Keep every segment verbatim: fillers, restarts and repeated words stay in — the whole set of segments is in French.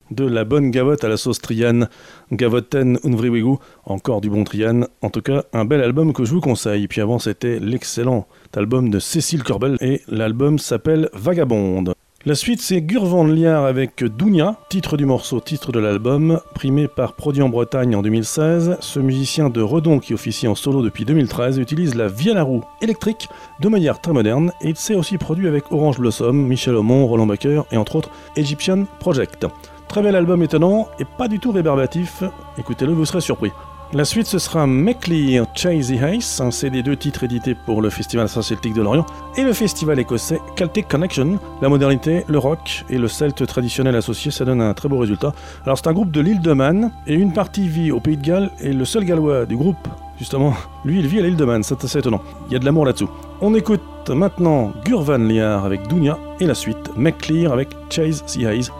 de la bonne gavotte à la sauce Trian. Gavotten Unvriwigu, encore du bon Trian. En tout cas, un bel album que je vous conseille. Puis avant, c'était l'excellent album de Cécile Corbel et l'album s'appelle Vagabonde. La suite, c'est Gurvan Liar avec Dounia, titre du morceau, titre de l'album, primé par Produit en Bretagne en deux mille seize. Ce musicien de Redon qui officie en solo depuis deux mille treize utilise la vielle à roue électrique de manière très moderne et il s'est aussi produit avec Orange Blossom, Michel Aumont, Roland Baker et entre autres Egyptian Project. Très bel album étonnant et pas du tout rébarbatif, écoutez-le, vous serez surpris. La suite, ce sera Meclir Chase the Ace, un C D deux titres édité pour le Festival Saint-Celtique de Lorient et le festival écossais Celtic Connection. La modernité, le rock et le celte traditionnel associé, ça donne un très beau résultat. Alors c'est un groupe de l'île de Man et une partie vit au Pays de Galles et le seul gallois du groupe, justement, lui il vit à l'île de Man, c'est assez étonnant. Il y a de l'amour là-dessous. On écoute maintenant Gurvan Liar avec Dounia et la suite Meclir avec Chase the Ace.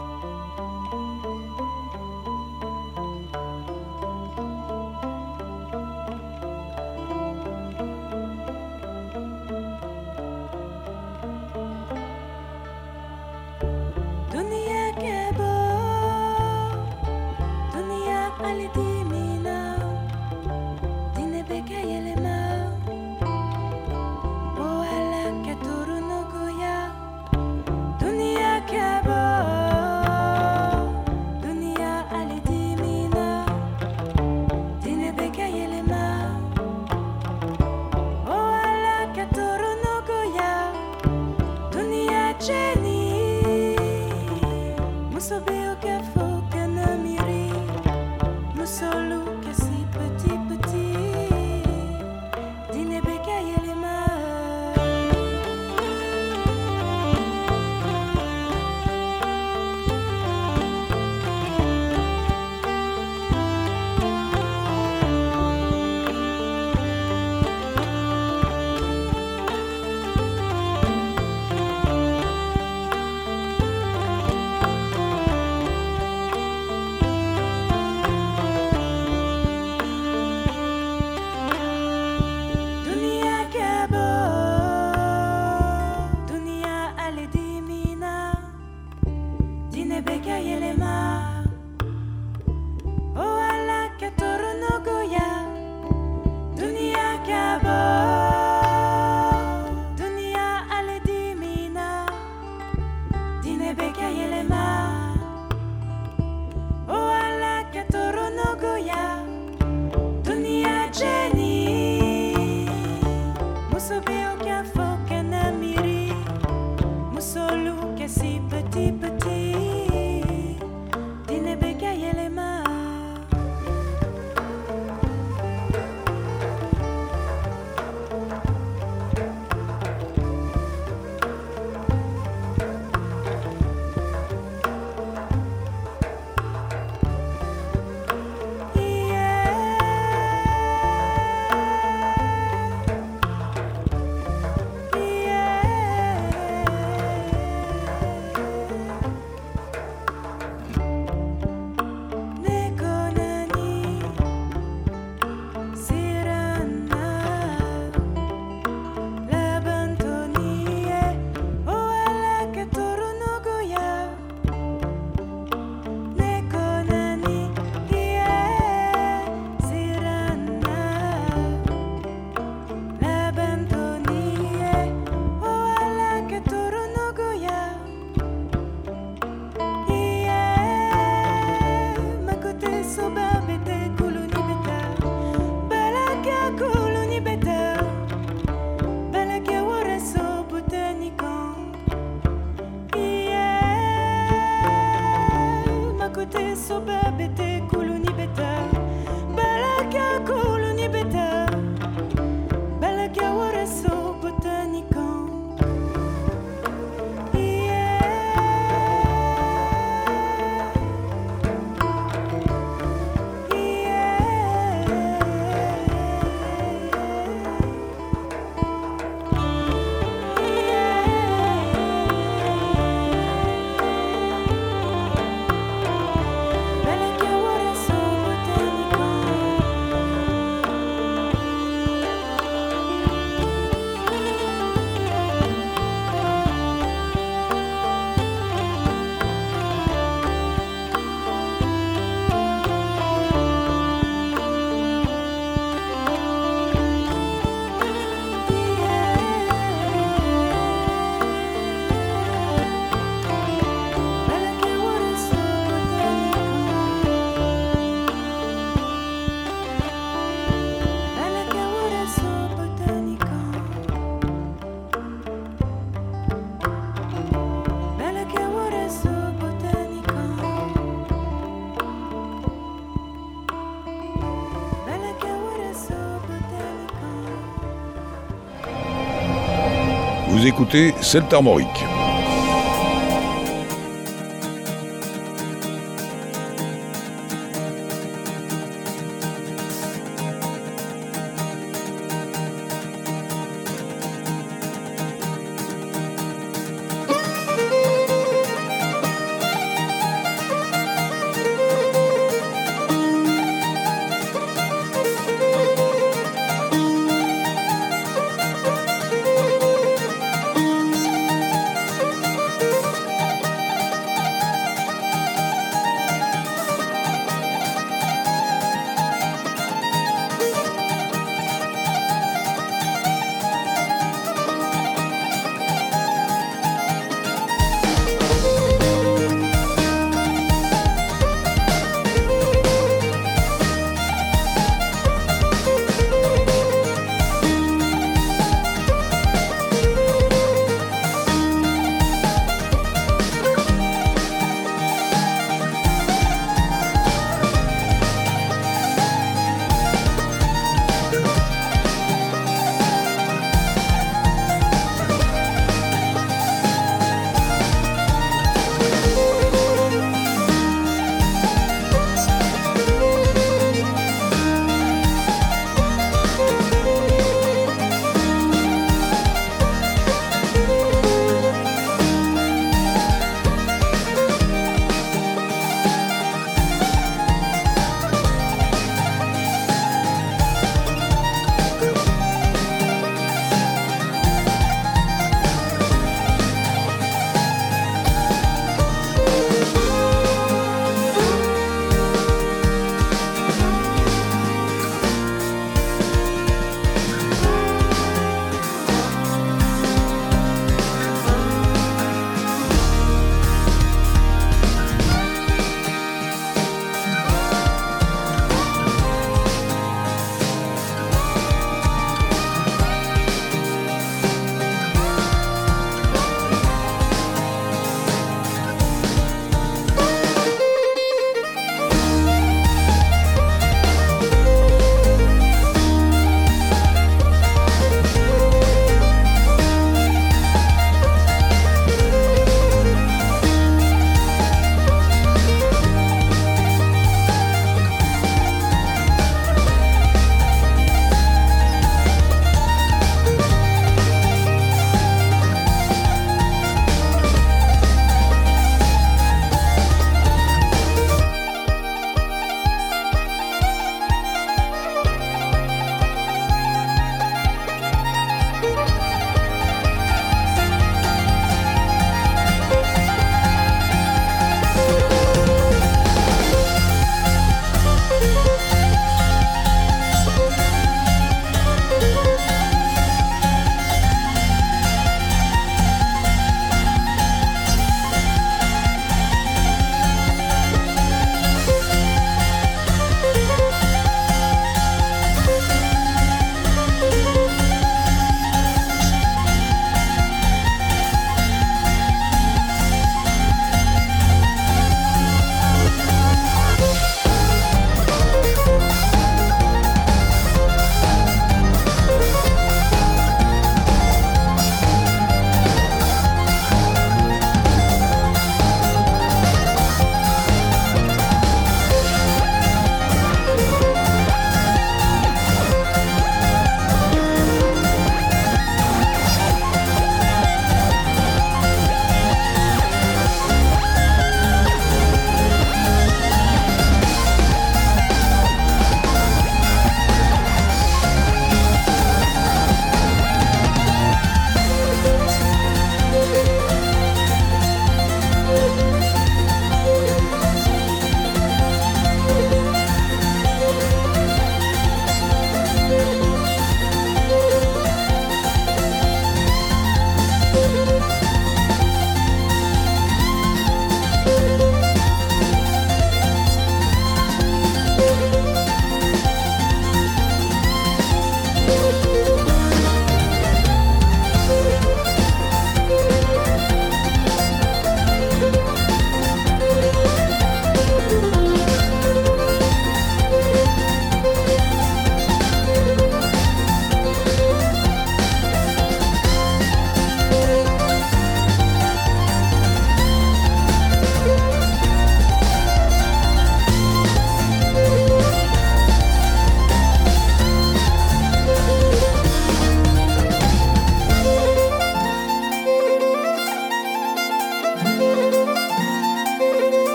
Vous écoutez Celtes Armoriques.